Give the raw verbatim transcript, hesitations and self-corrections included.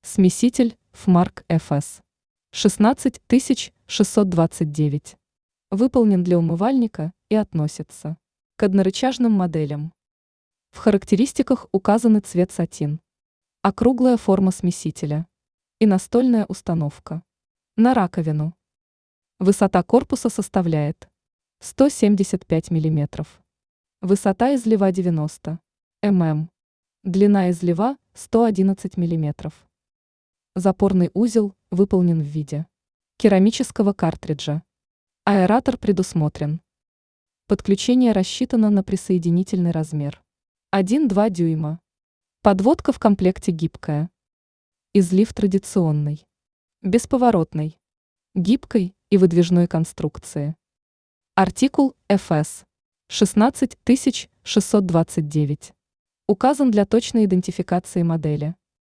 Смеситель Fmark эф эс шестнадцать тысяч шестьсот двадцать девять. Выполнен для умывальника и относится к однорычажным моделям. В характеристиках указаны цвет сатин, округлая форма смесителя и настольная установка на раковину. Высота корпуса составляет сто семьдесят пять миллиметров. Высота излива девяносто миллиметров. Длина излива сто одиннадцать миллиметров. Запорный узел выполнен в виде керамического картриджа. Аэратор предусмотрен. Подключение рассчитано на присоединительный размер один-два дюйма. Подводка в комплекте гибкая. Излив традиционный, бесповоротный, гибкой и выдвижной конструкции. Артикул эф эс шестнадцать тысяч шестьсот двадцать девять. Указан для точной идентификации модели.